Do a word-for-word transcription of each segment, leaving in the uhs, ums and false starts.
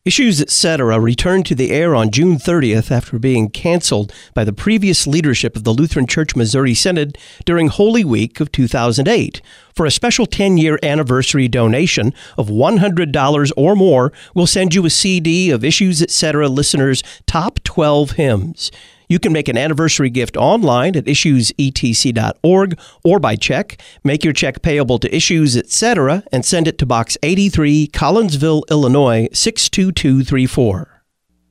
Issues, et cetera returned to the air on June thirtieth after being canceled by the previous leadership of the Lutheran Church Missouri Synod during Holy Week of two thousand eight. For a special ten-year anniversary donation of one hundred dollars or more, we'll send you a C D of Issues, et cetera listeners' top twelve hymns. You can make an anniversary gift online at issues e t c dot org or by check. Make your check payable to Issues, et cetera and send it to Box eighty-three, Collinsville, Illinois, six two two three four.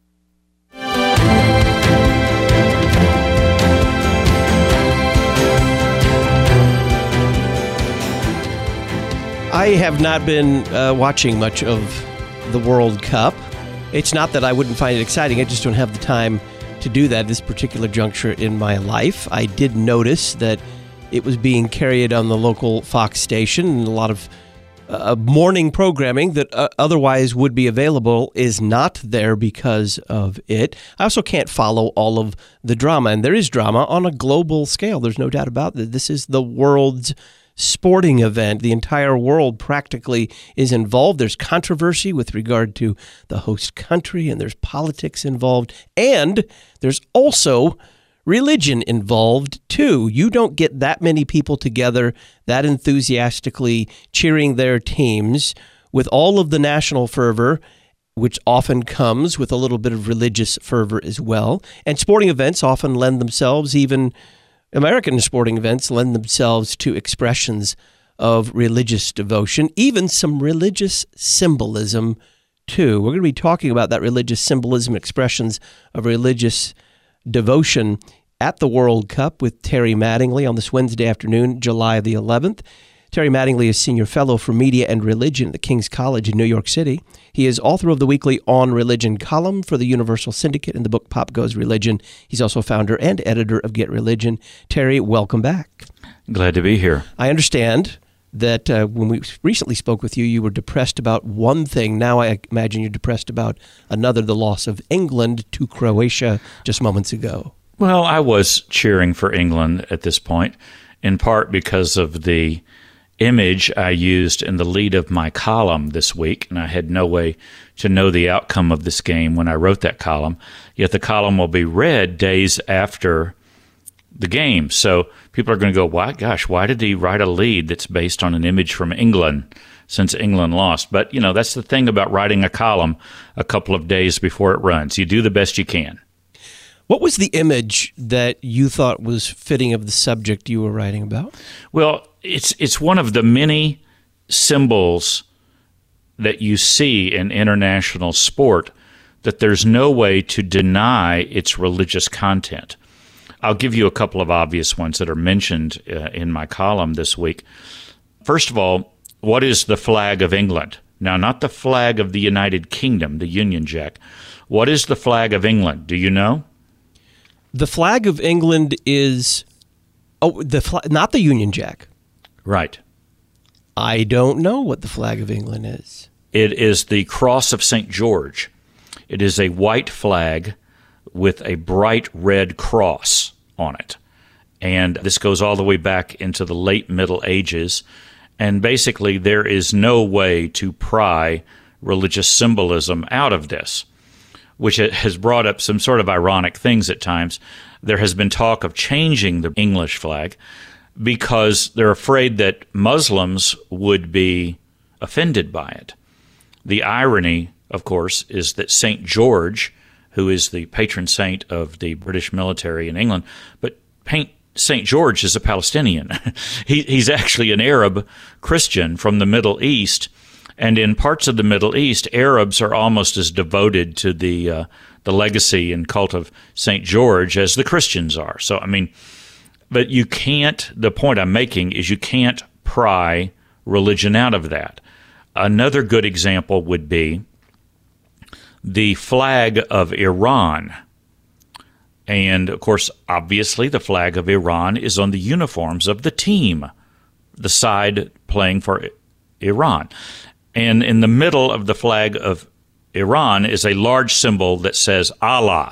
I have not been uh, watching much of the World Cup. It's not that I wouldn't find it exciting. I just don't have the time to do that at this particular juncture in my life. I did notice that it was being carried on the local Fox station, and a lot of uh, morning programming that uh, otherwise would be available is not there because of it. I also can't follow all of the drama, and there is drama on a global scale. There's no doubt about that. This is the world's sporting event. The entire world practically is involved. There's controversy with regard to the host country, and there's politics involved, and there's also religion involved too. You don't get that many people together that enthusiastically cheering their teams with all of the national fervor, which often comes with a little bit of religious fervor as well. And sporting events often lend themselves, even American sporting events lend themselves to expressions of religious devotion, even some religious symbolism, too. We're going to be talking about that religious symbolism, expressions of religious devotion at the World Cup with Terry Mattingly on this Wednesday afternoon, July the eleventh. Terry Mattingly is Senior Fellow for Media and Religion at the King's College in New York City. He is author of the weekly On Religion column for the Universal Syndicate and the book Pop Goes Religion. He's also founder and editor of Get Religion. Terry, welcome back. Glad to be here. I understand that uh, when we recently spoke with you, you were depressed about one thing. Now I imagine you're depressed about another, the loss of England to Croatia just moments ago. Well, I was cheering for England at this point, in part because of the image I used in the lead of my column this week, and I had no way to know the outcome of this game when I wrote that column, yet the column will be read days after the game. So people are going to go, why, gosh, why did he write a lead that's based on an image from England since England lost? But, you know, that's the thing about writing a column a couple of days before it runs. You do the best you can. What was the image that you thought was fitting of the subject you were writing about? Well, it's it's one of the many symbols that you see in international sport that there's no way to deny its religious content. I'll give you a couple of obvious ones that are mentioned uh, in my column this week. First of all, what is the flag of England? Now, not the flag of the United Kingdom, the Union Jack. What is the flag of England? Do you know? The flag of England is, oh, the fl- not the Union Jack. Right. I don't know what the flag of England is. It is the Cross of Saint George. It is a white flag with a bright red cross on it. And this goes all the way back into the late Middle Ages. And basically, there is no way to pry religious symbolism out of this, which has brought up some sort of ironic things at times. There has been talk of changing the English flag because they're afraid that Muslims would be offended by it. The irony, of course, is that Saint George, who is the patron saint of the British military in England, but Saint George is a Palestinian. he, he's actually an Arab Christian from the Middle East. And in parts of the Middle East, Arabs are almost as devoted to the uh, the legacy and cult of Saint George as the Christians are. So, I mean, but you can't, the point I'm making is you can't pry religion out of that. Another good example would be the flag of Iran. And, of course, obviously the flag of Iran is on the uniforms of the team, the side playing for Iran. And in the middle of the flag of Iran is a large symbol that says Allah.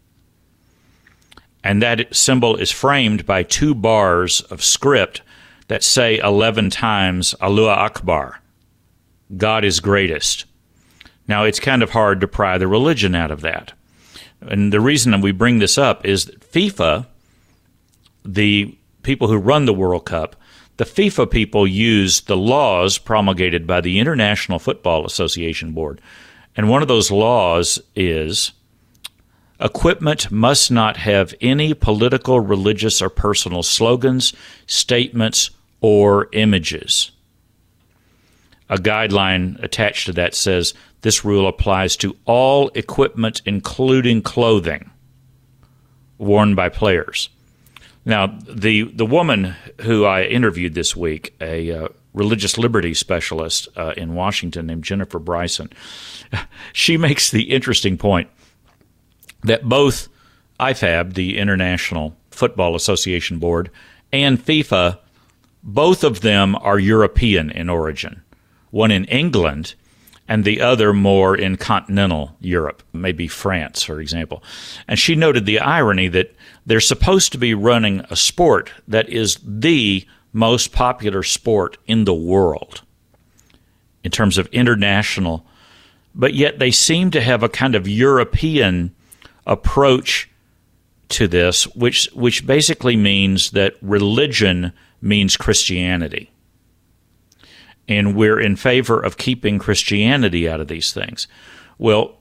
And that symbol is framed by two bars of script that say eleven times Allahu Akbar, God is greatest. Now, it's kind of hard to pry the religion out of that. And the reason we bring this up is that FIFA, the people who run the World Cup, the FIFA people use the laws promulgated by the International Football Association Board. And one of those laws is equipment must not have any political, religious, or personal slogans, statements, or images. A guideline attached to that says this rule applies to all equipment, including clothing, worn by players. Now, the, the woman who I interviewed this week, a uh, religious liberty specialist uh, in Washington named Jennifer Bryson, she makes the interesting point that both I F A B, the International Football Association Board, and FIFA, both of them are European in origin. One in England and the other more in continental Europe, maybe France, for example. And she noted the irony that they're supposed to be running a sport that is the most popular sport in the world in terms of international, but yet they seem to have a kind of European approach to this, which which basically means that religion means Christianity. And we're in favor of keeping Christianity out of these things. Well,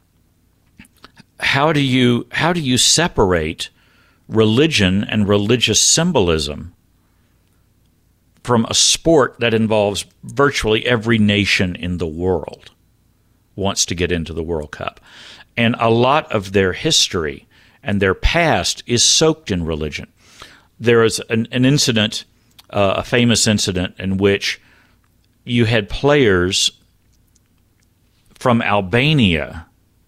how do you how do you separate religion and religious symbolism from a sport that involves virtually every nation in the world wants to get into the World Cup? And a lot of their history and their past is soaked in religion. There is an, an incident, uh, a famous incident, in which you had players from Albania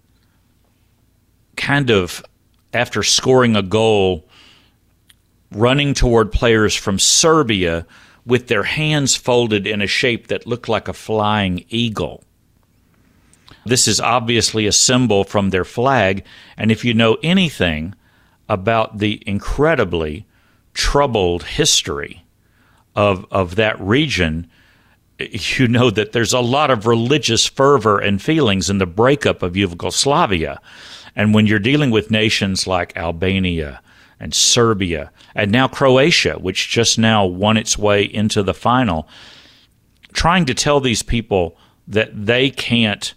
kind of, after scoring a goal, running toward players from Serbia with their hands folded in a shape that looked like a flying eagle. This is obviously a symbol from their flag, and if you know anything about the incredibly troubled history of of that region, you know that there's a lot of religious fervor and feelings in the breakup of Yugoslavia. And when you're dealing with nations like Albania and Serbia, and now Croatia, which just now won its way into the final, trying to tell these people that they can't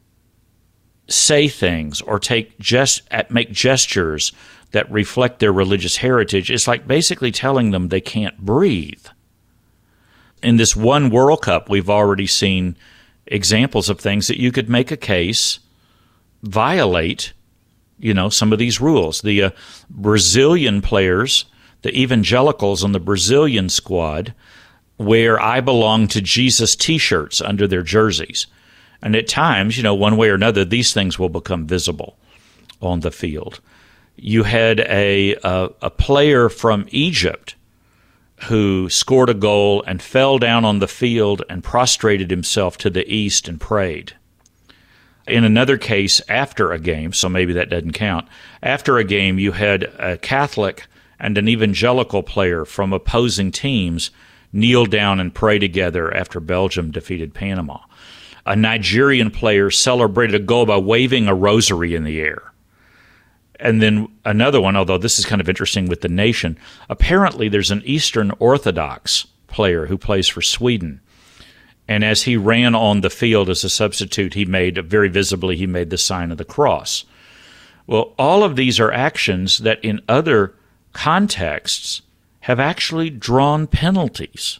say things or take gest- make gestures that reflect their religious heritage is like basically telling them they can't breathe. In this one World Cup, we've already seen examples of things that you could make a case violate, you know, some of these rules. The uh, Brazilian players, the evangelicals on the Brazilian squad, wear "I belong to Jesus" T-shirts under their jerseys. And at times, you know, one way or another, these things will become visible on the field. You had a a, a player from Egypt who scored a goal and fell down on the field and prostrated himself to the east and prayed. In another case, after a game, so maybe that doesn't count, after a game you had a Catholic and an evangelical player from opposing teams kneel down and pray together after Belgium defeated Panama. A Nigerian player celebrated a goal by waving a rosary in the air. And then another one, although this is kind of interesting with the nation, apparently there's an Eastern Orthodox player who plays for Sweden. And as he ran on the field as a substitute, he made, very visibly, he made the sign of the cross. Well, all of these are actions that in other contexts have actually drawn penalties.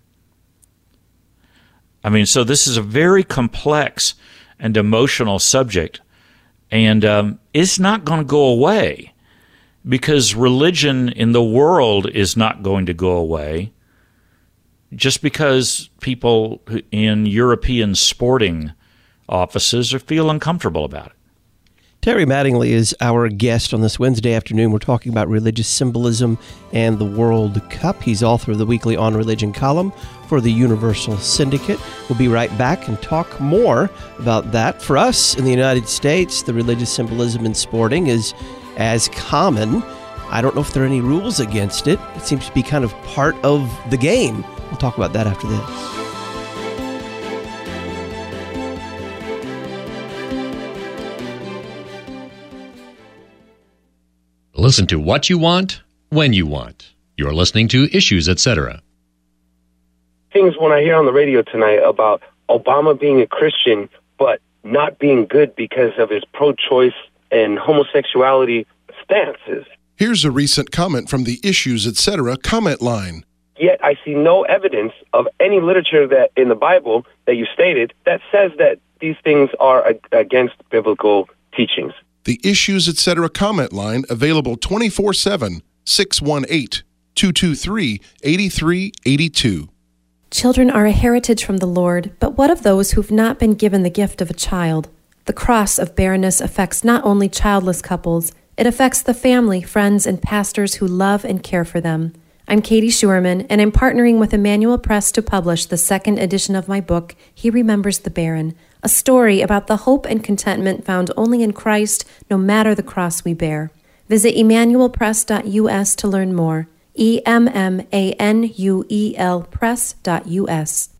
I mean, so this is a very complex and emotional subject, and um, it's not going to go away because religion in the world is not going to go away just because people in European sporting offices are feel uncomfortable about it. Terry Mattingly is our guest on this Wednesday afternoon. We're talking about religious symbolism and the World Cup. He's author of the weekly On Religion column for the Universal Syndicate. We'll be right back and talk more about that. For us in the United States, the religious symbolism in sporting is as common. I don't know if there are any rules against it. It seems to be kind of part of the game. We'll talk about that after this. Listen to what you want, when you want. You're listening to Issues, et cetera. Things when I hear on the radio tonight about Obama being a Christian, but not being good because of his pro-choice and homosexuality stances. Here's a recent comment from the Issues, et cetera comment line. Yet I see no evidence of any literature that in the Bible that you stated that says that these things are ag- against biblical teachings. The Issues, et cetera comment line, available twenty-four seven, six one eight, two two three, eight three eight two. Children are a heritage from the Lord, but what of those who've not been given the gift of a child? The cross of barrenness affects not only childless couples, it affects the family, friends, and pastors who love and care for them. I'm Katie Schuerman, and I'm partnering with Emmanuel Press to publish the second edition of my book, He Remembers the Barren, a story about the hope and contentment found only in Christ, no matter the cross we bear. Visit emmanuel press dot u s to learn more. E M M A N U E L press dot U S.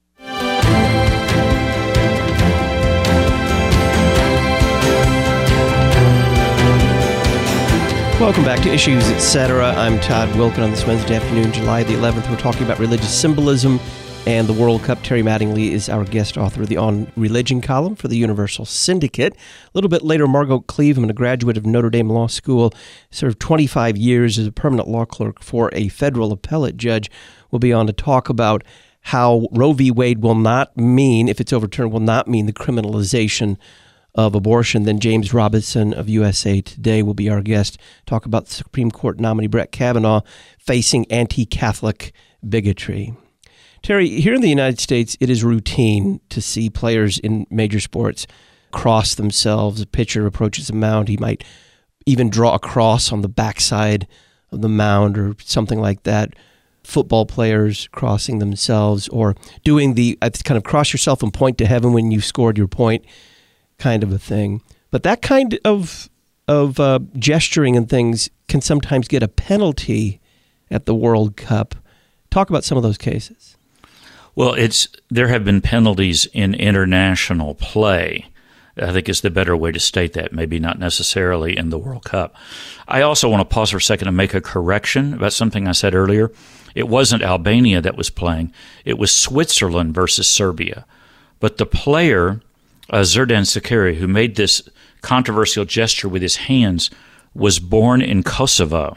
Welcome back to Issues, et cetera. I'm Todd Wilken on this Wednesday afternoon, July the eleventh. We're talking about religious symbolism and the World Cup. Terry Mattingly is our guest author of the On Religion column for the Universal Syndicate. A little bit later, Margot Cleveland, a graduate of Notre Dame Law School, served twenty-five years as a permanent law clerk for a federal appellate judge, will be on to talk about how Roe v. Wade will not mean, if it's overturned, will not mean the criminalization of abortion. Then James Robinson of U S A Today will be our guest, talk about the Supreme Court nominee Brett Kavanaugh facing anti-Catholic bigotry. Terry, here in the United States, it is routine to see players in major sports cross themselves. A pitcher approaches a mound, he might even draw a cross on the backside of the mound or something like that. Football players crossing themselves or doing the kind of cross yourself and point to heaven when you scored your point kind of a thing. But that kind of of uh, gesturing and things can sometimes get a penalty at the World Cup. Talk about some of those cases. Well, it's there have been penalties in international play. I think is the better way to state that, maybe not necessarily in the World Cup. I also want to pause for a second and make a correction about something I said earlier. It wasn't Albania that was playing. It was Switzerland versus Serbia. But the player, uh, Zerdan Sakari, who made this controversial gesture with his hands, was born in Kosovo.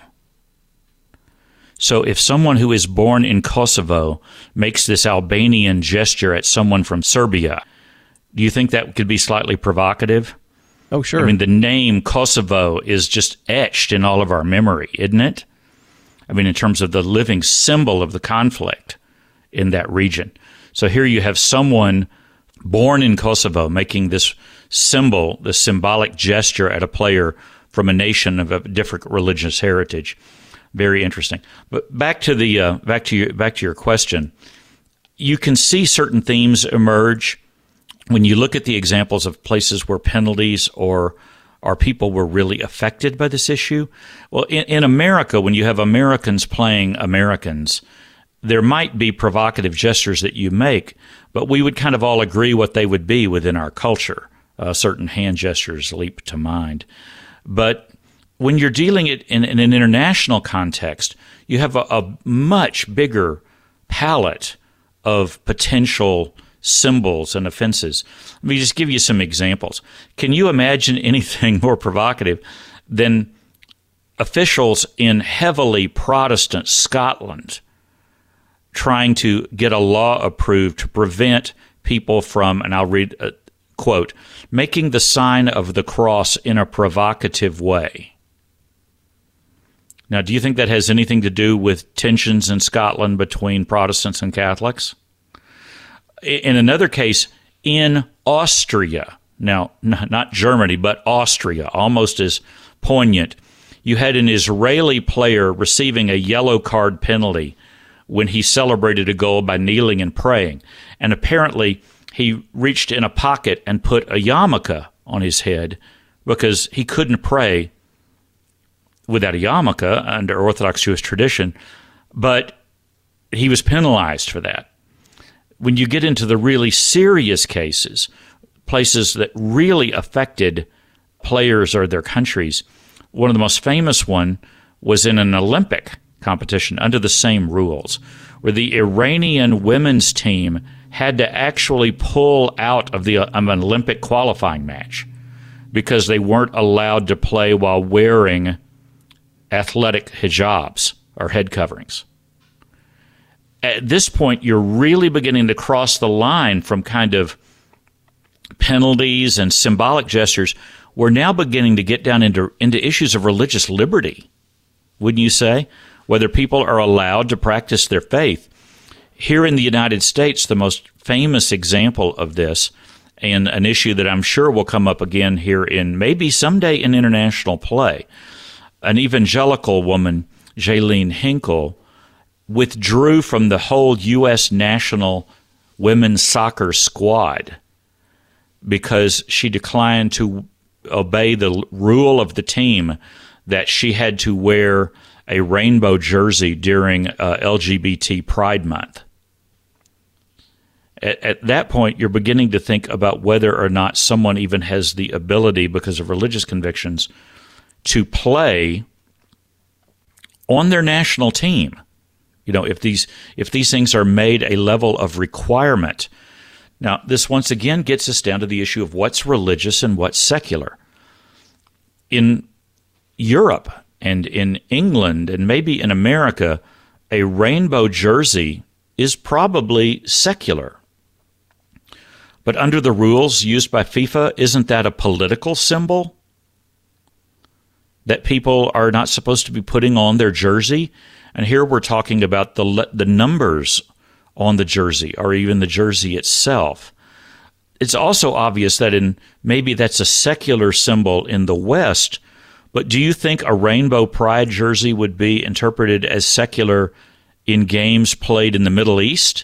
So if someone who is born in Kosovo makes this Albanian gesture at someone from Serbia, do you think that could be slightly provocative? Oh, sure. I mean, the name Kosovo is just etched in all of our memory, isn't it? I mean, in terms of the living symbol of the conflict in that region. So here you have someone born in Kosovo making this symbol, this symbolic gesture at a player from a nation of a different religious heritage. Very interesting. But back to the uh, back to your back to your question, you can see certain themes emerge when you look at the examples of places where penalties or or people were really affected by this issue. Well, in, in America, when you have Americans playing Americans, there might be provocative gestures that you make, but we would kind of all agree what they would be within our culture. Uh, certain hand gestures leap to mind, but when you're dealing it in, in an international context, you have a, a much bigger palette of potential symbols and offenses. Let me just give you some examples. Can you imagine anything more provocative than officials in heavily Protestant Scotland trying to get a law approved to prevent people from, and I'll read a quote, making the sign of the cross in a provocative way? Now, do you think that has anything to do with tensions in Scotland between Protestants and Catholics? In another case, in Austria, now, not Germany, but Austria, almost as poignant, you had an Israeli player receiving a yellow card penalty when he celebrated a goal by kneeling and praying. And apparently, he reached in a pocket and put a yarmulke on his head because he couldn't pray without a yarmulke under Orthodox Jewish tradition, but he was penalized for that. When you get into the really serious cases, places that really affected players or their countries, one of the most famous one was in an Olympic competition under the same rules, where the Iranian women's team had to actually pull out of the um, an Olympic qualifying match because they weren't allowed to play while wearing athletic hijabs or head coverings. At this point, you're really beginning to cross the line from kind of penalties and symbolic gestures. We're now beginning to get down into, into issues of religious liberty, wouldn't you say? Whether people are allowed to practice their faith. Here in the United States, the most famous example of this, and an issue that I'm sure will come up again here in maybe someday in international play, an evangelical woman, Jaylene Hinkle, withdrew from the whole U S national women's soccer squad because she declined to obey the rule of the team that she had to wear a rainbow jersey during uh, L G B T Pride Month. At, at that point, you're beginning to think about whether or not someone even has the ability, because of religious convictions, to play on their national team. You know, if these if these things are made a level of requirement. Now, this once again gets us down to the issue of what's religious and what's secular. In Europe and in England and maybe in America, a rainbow jersey is probably secular. But under the rules used by FIFA, isn't that a political symbol that people are not supposed to be putting on their jersey? And here we're talking about the the numbers on the jersey or even the jersey itself. It's also obvious that in maybe that's a secular symbol in the West, but do you think a rainbow pride jersey would be interpreted as secular in games played in the Middle East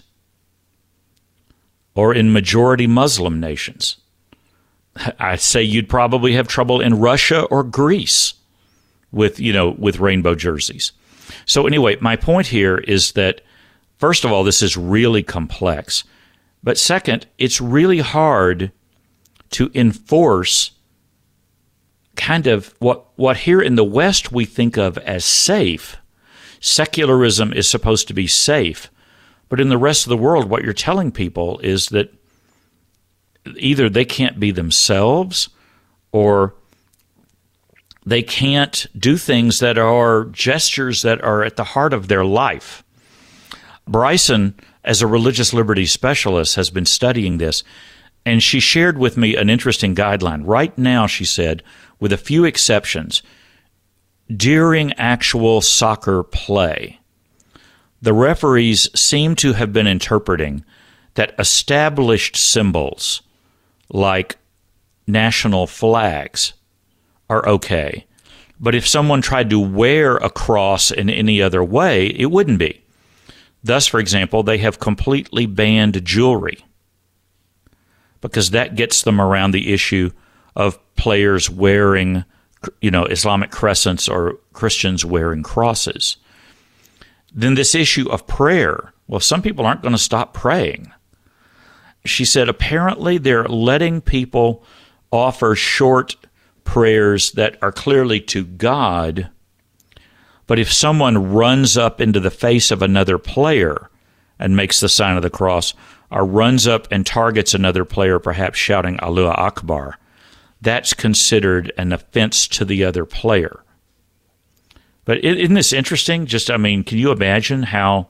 or in majority Muslim nations? I'd say you'd probably have trouble in Russia or Greece with, you know, with rainbow jerseys. So anyway, my point here is that, first of all, this is really complex. But second, it's really hard to enforce kind of what, what here in the West we think of as safe. Secularism is supposed to be safe. But in the rest of the world, what you're telling people is that either they can't be themselves or they can't do things that are gestures that are at the heart of their life. Bryson, as a religious liberty specialist, has been studying this, and she shared with me an interesting guideline. Right now, she said, with a few exceptions, during actual soccer play, the referees seem to have been interpreting that established symbols like national flags are okay. But if someone tried to wear a cross in any other way, it wouldn't be. Thus, for example, they have completely banned jewelry because that gets them around the issue of players wearing, you know, Islamic crescents or Christians wearing crosses. Then this issue of prayer. Well, some people aren't going to stop praying. She said apparently they're letting people offer short prayers that are clearly to God, but if someone runs up into the face of another player and makes the sign of the cross, or runs up and targets another player, perhaps shouting Allahu Akbar, that's considered an offense to the other player. But isn't this interesting? Just, I mean, can you imagine how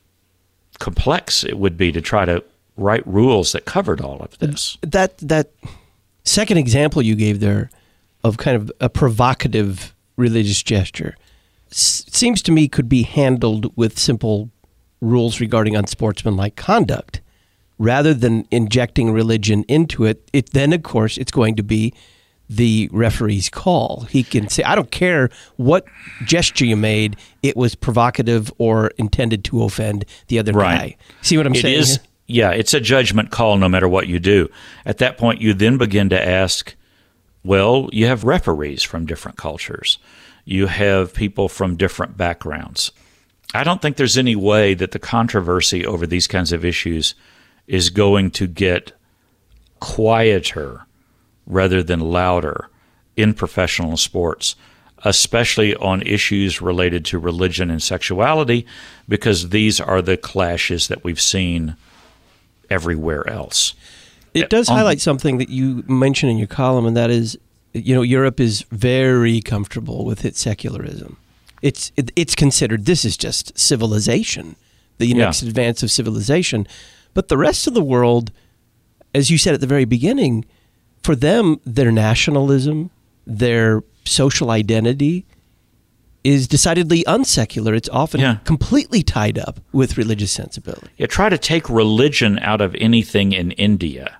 complex it would be to try to write rules that covered all of this? That that second example you gave there of kind of a provocative religious gesture s- seems to me could be handled with simple rules regarding unsportsmanlike conduct. Rather than injecting religion into it, it then, of course, it's going to be the referee's call. He can say, I don't care what gesture you made, it was provocative or intended to offend the other right. guy. See what I'm it saying? Is, yeah, it's a judgment call no matter what you do. At that point, you then begin to ask, well, you have referees from different cultures. You have people from different backgrounds. I don't think there's any way that the controversy over these kinds of issues is going to get quieter rather than louder in professional sports. especially on issues related to religion and sexuality, because these are the clashes that we've seen everywhere else. It does highlight something that you mentioned in your column, and that is, you know, Europe is very comfortable with its secularism. It's it, it's considered this is just civilization, the next yeah. advance of civilization. But the rest of the world, as you said at the very beginning, for them, their nationalism, their social identity is decidedly unsecular. It's often yeah. completely tied up with religious sensibility. Yeah, try to take religion out of anything in India.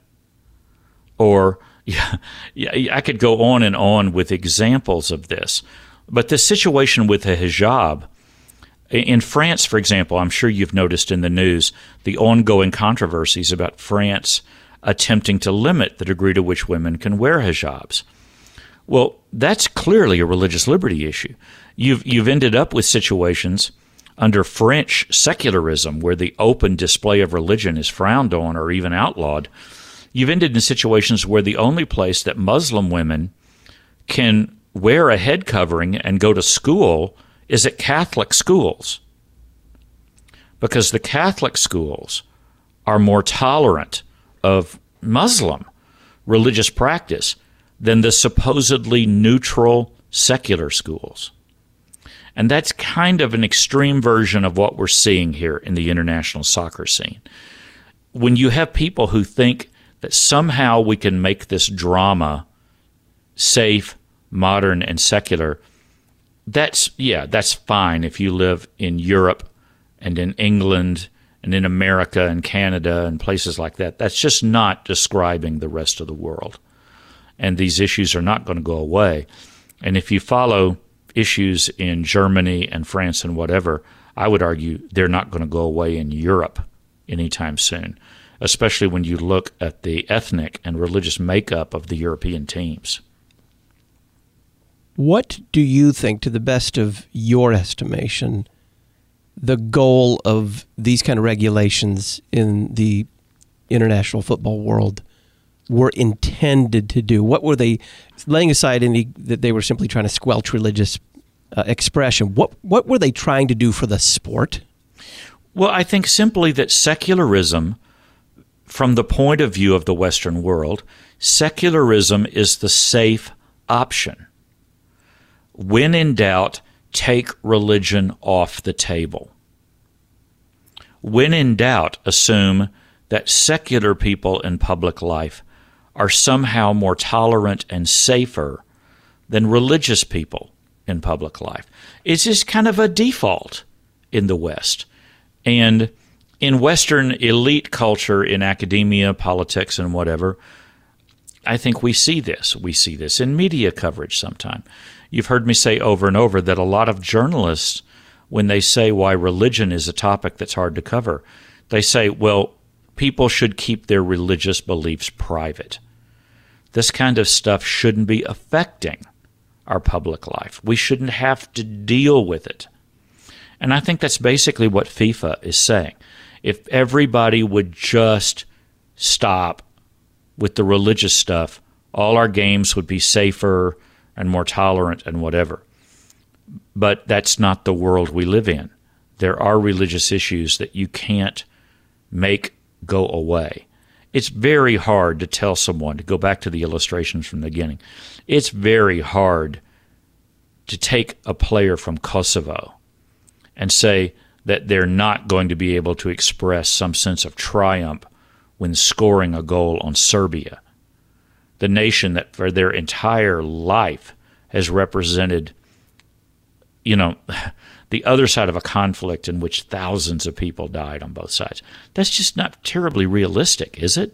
Or, yeah, yeah, I could go on and on with examples of this. But the situation with the hijab, in France, for example, I'm sure you've noticed in the news the ongoing controversies about France attempting to limit the degree to which women can wear hijabs. Well, that's clearly a religious liberty issue. You've you've ended up with situations under French secularism where the open display of religion is frowned on or even outlawed. You've ended in situations where the only place that Muslim women can wear a head covering and go to school is at Catholic schools, because the Catholic schools are more tolerant of Muslim religious practice than the supposedly neutral secular schools. And that's kind of an extreme version of what we're seeing here in the international soccer scene. When you have people who think that somehow we can make this drama safe, modern, and secular, that's, yeah, that's fine if you live in Europe and in England and in America and Canada and places like that. That's just not describing the rest of the world. And these issues are not going to go away. And if you follow issues in Germany and France and whatever, I would argue they're not going to go away in Europe anytime soon, especially when you look at the ethnic and religious makeup of the European teams. What do you think, to the best of your estimation, the goal of these kind of regulations in the international football world were intended to do? What were they, laying aside any that they were simply trying to squelch religious uh, expression, what what were they trying to do for the sport? Well, I think simply that secularism, from the point of view of the Western world, secularism is the safe option. When in doubt, take religion off the table. When in doubt, assume that secular people in public life are somehow more tolerant and safer than religious people in public life. It's just kind of a default in the West. And in Western elite culture, in academia, politics, and whatever, I think we see this. We see this in media coverage sometime. You've heard me say over and over that a lot of journalists, when they say why religion is a topic that's hard to cover, they say, well, people should keep their religious beliefs private. This kind of stuff shouldn't be affecting our public life. We shouldn't have to deal with it. And I think that's basically what FIFA is saying. If everybody would just stop with the religious stuff, all our games would be safer and more tolerant and whatever. But that's not the world we live in. There are religious issues that you can't make go away. It's very hard to tell someone, to go back to the illustrations from the beginning, it's very hard to take a player from Kosovo and say that they're not going to be able to express some sense of triumph when scoring a goal on Serbia, the nation that for their entire life has represented, you know, the other side of a conflict in which thousands of people died on both sides. That's just not terribly realistic, is it?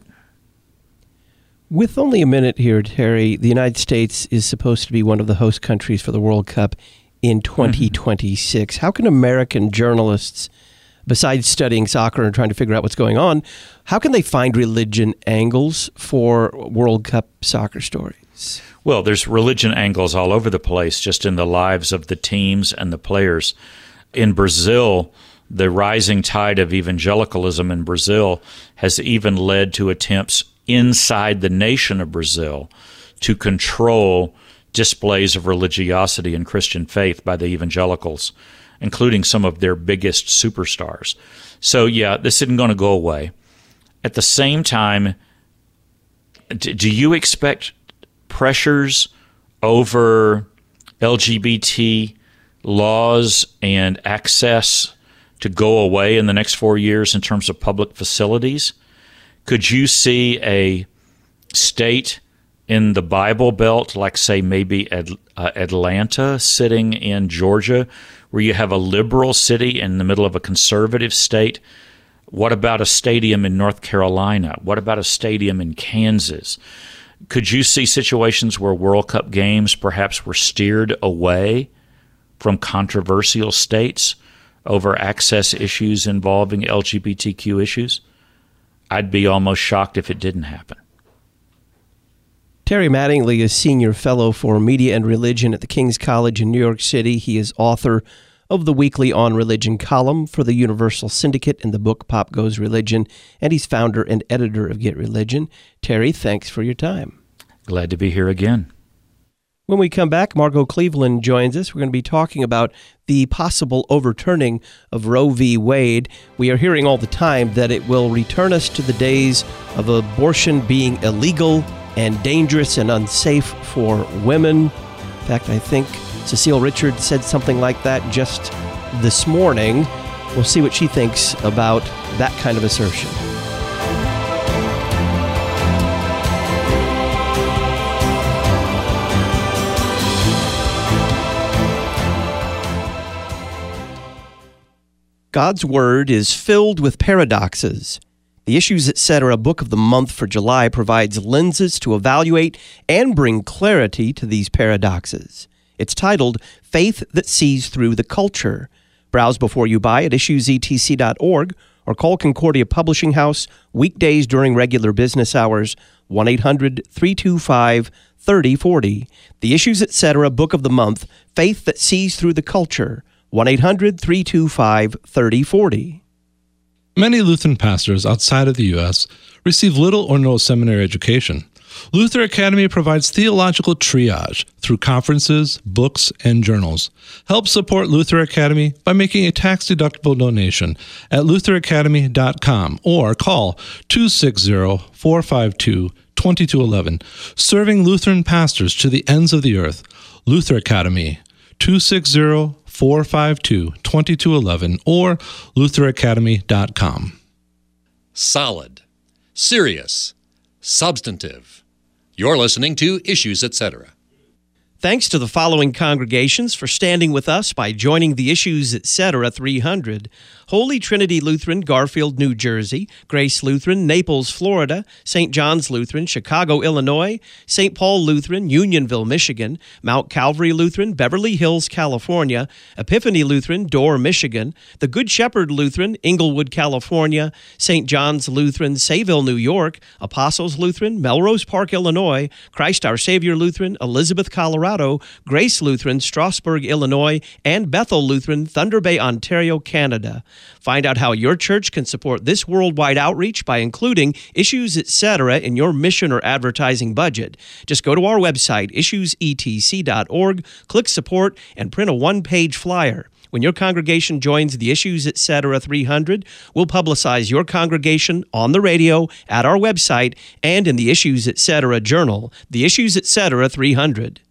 With only a minute here, Terry, the United States is supposed to be one of the host countries for the World Cup in twenty twenty-six. Mm-hmm. How can American journalists, besides studying soccer and trying to figure out what's going on, how can they find religion angles for World Cup soccer stories? Well, there's religion angles all over the place, just in the lives of the teams and the players. In Brazil, the rising tide of evangelicalism in Brazil has even led to attempts inside the nation of Brazil to control displays of religiosity and Christian faith by the evangelicals, including some of their biggest superstars. So, yeah, this isn't going to go away. At the same time, do you expect pressures over L G B T laws and access to go away in the next four years in terms of public facilities? Could you see a state in the Bible Belt, like, say, maybe Ad, uh, Atlanta sitting in Georgia, where you have a liberal city in the middle of a conservative state? What about a stadium in North Carolina? What about a stadium in Kansas? Could you see situations where World Cup games perhaps were steered away from controversial states over access issues involving L G B T Q issues? I'd be almost shocked if it didn't happen. Terry Mattingly is Senior Fellow for Media and Religion at the King's College in New York City. He is author of the weekly On Religion column for the Universal Syndicate and the book Pop Goes Religion, and he's founder and editor of Get Religion. Terry, thanks for your time. Glad to be here again. When we come back, Margot Cleveland joins us. We're going to be talking about the possible overturning of Roe v. Wade. We are hearing all the time that it will return us to the days of abortion being illegal and dangerous and unsafe for women. In fact, I think Cecile Richard said something like that just this morning. We'll see what she thinks about that kind of assertion. God's Word is filled with paradoxes. The Issues Etc. Book of the Month for July provides lenses to evaluate and bring clarity to these paradoxes. It's titled Faith That Sees Through the Culture. Browse before you buy at issues e t c dot org or call Concordia Publishing House weekdays during regular business hours, one eight hundred three two five three oh four oh. The Issues Etc. Book of the Month, Faith That Sees Through the Culture, one eight hundred three two five three oh four oh. Many Lutheran pastors outside of the U S receive little or no seminary education. Luther Academy provides theological triage through conferences, books, and journals. Help support Luther Academy by making a tax-deductible donation at luther academy dot com or call two six zero, four five two, two two one one. Serving Lutheran pastors to the ends of the earth. Luther Academy, two six zero, four five two, two two one one or luther academy dot com. Solid, serious, substantive. You're listening to Issues Etc. Thanks to the following congregations for standing with us by joining the Issues Etc. three hundred. Holy Trinity Lutheran, Garfield, New Jersey; Grace Lutheran, Naples, Florida; Saint John's Lutheran, Chicago, Illinois; Saint Paul Lutheran, Unionville, Michigan; Mount Calvary Lutheran, Beverly Hills, California; Epiphany Lutheran, Dorr, Michigan; the Good Shepherd Lutheran, Inglewood, California; Saint John's Lutheran, Sayville, New York; Apostles Lutheran, Melrose Park, Illinois; Christ Our Savior Lutheran, Elizabeth, Colorado; Grace Lutheran, Strasburg, Illinois; and Bethel Lutheran, Thunder Bay, Ontario, Canada. Find out how your church can support this worldwide outreach by including Issues Etc. in your mission or advertising budget. Just go to our website, issues e t c dot org, click Support, and print a one-page flyer. When your congregation joins the Issues Etc. three hundred, we'll publicize your congregation on the radio, at our website, and in the Issues Etc. journal, the Issues Etc. three hundred.